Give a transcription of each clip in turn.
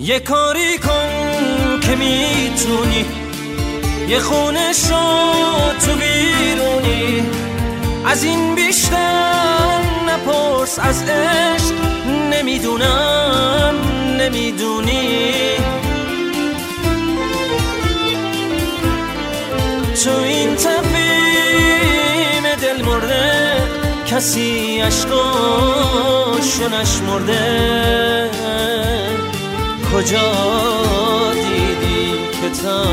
یه کاری کن که میتونی، یه خونه شو تو بیرونی، از این بیشتر نپرس از عشق، نمیدونم نمیدونی. تو این تقویم دل مرده کسی عشقاشو نشمرده، کجا دیدی که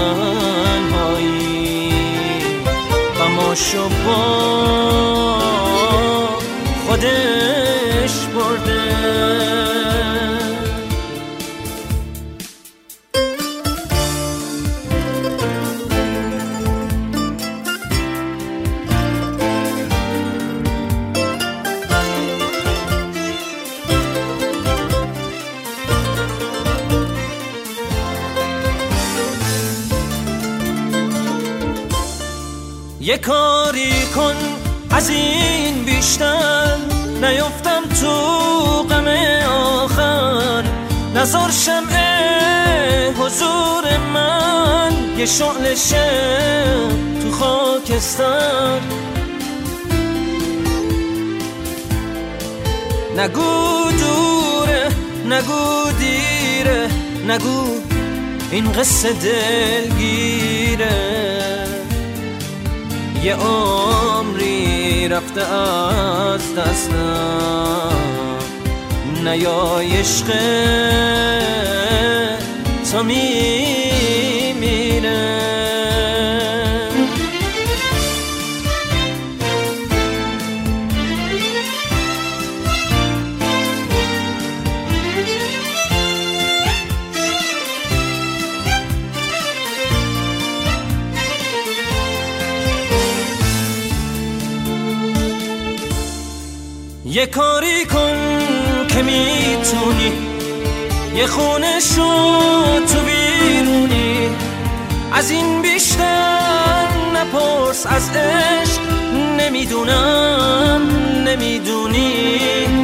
تنهایی غماشو با خودش برده. یه کاری کن از این بیشتر نیفتم تو غم آخر، نذار شمع حضور من یه شعله شه تو خاکستر. نگو دوره نگو دیره، نگو این قصه دلگیره، یه عمری رفته از دستم، نیای عشق تو میمیره. یه کاری کن که میتونی، یه خونه شو تو بیرونی، از این بیشتر نپرس از عشق، نمیدونم نمیدونی.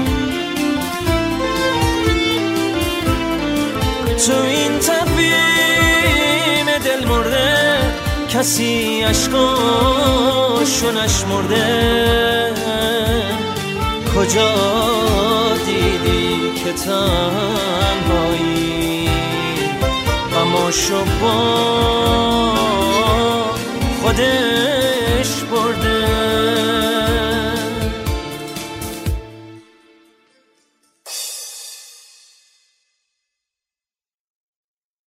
تو این تقویم دل مرده کسی عشقاشو نشمرده، کجا دیدی که تنهایی غماشو با خودش